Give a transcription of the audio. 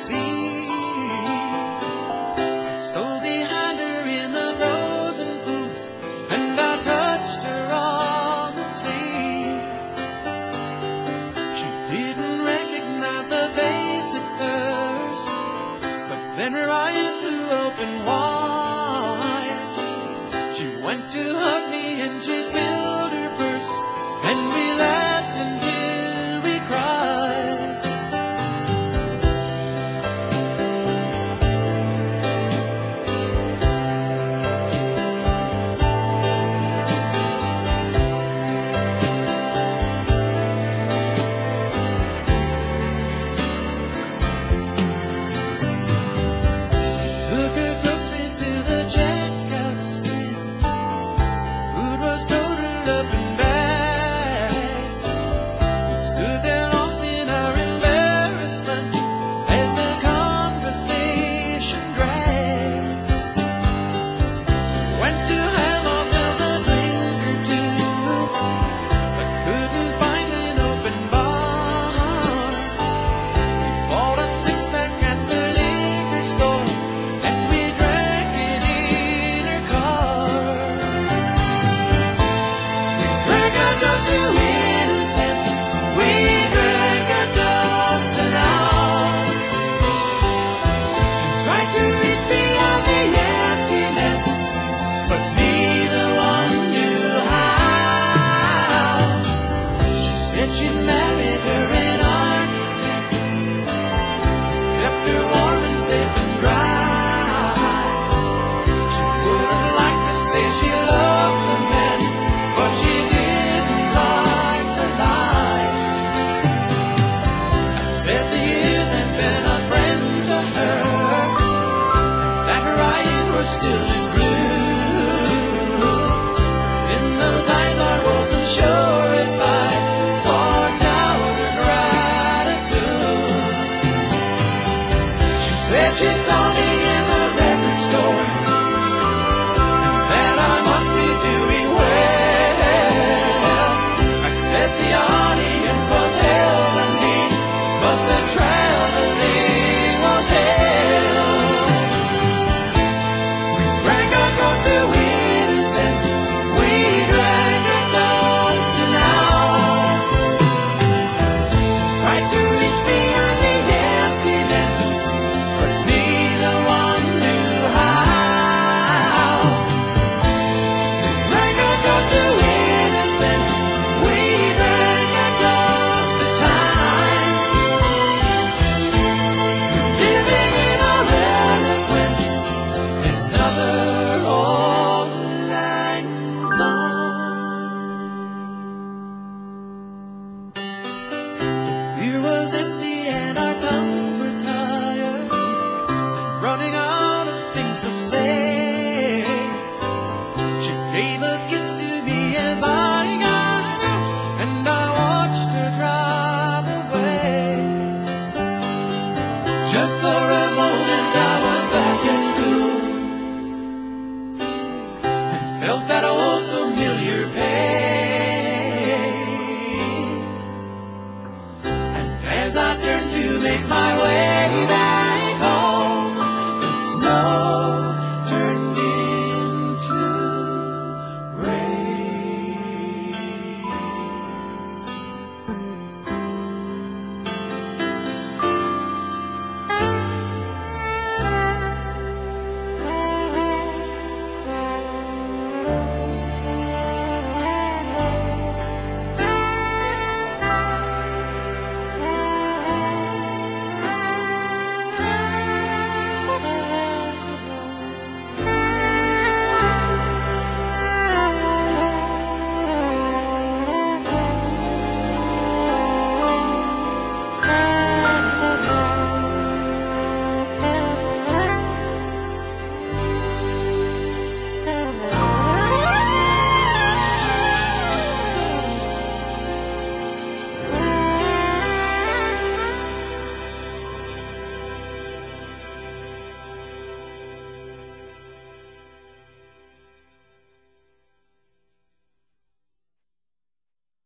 see. I stole behind her in the frozen foods, and I touched her on the sleeve. She didn't recognize the face at first, but then her eyes flew open wide. She went to hug me and she spilled her purse, and we laughed until we cried. Took her groceries to the checkout stand. Food was totaled up and back. We stood there lost in our embarrassment as the conversation dragged. Went to have ourselves a drink or two, but couldn't find an open bar. We bought a six-pack at the liquor store, and we drank it in her car. We drank our dust to innocence. We drank our dust and out. And tried to reach beyond the emptiness, but neither one knew how. She said she married her an architect, kept her warm and safe and dry. She would have liked to say she loved the man, but she didn't like the life. I said the years had been a friend to her, and that her eyes were still as blue. In those eyes I wasn't sure if I saw or doubt her gratitude. She said she saw me in the record store, and that I must be doing well. I said the audience was heavenly, but the traveling was hell. We drank our toast to innocence. We drank our toast to now. Tried to reach beyond the emptiness, but neither one knew how. We drank our toast to innocence. We drank our toast to time. Living in our eloquence, another old lang song. The beer was empty and our tongues were tired, and running out of things to say. She gave a kiss to me as I got out, and I watched her drive away. Just for a moment I was back at school, and felt that old familiar pain. And as I turned to make my way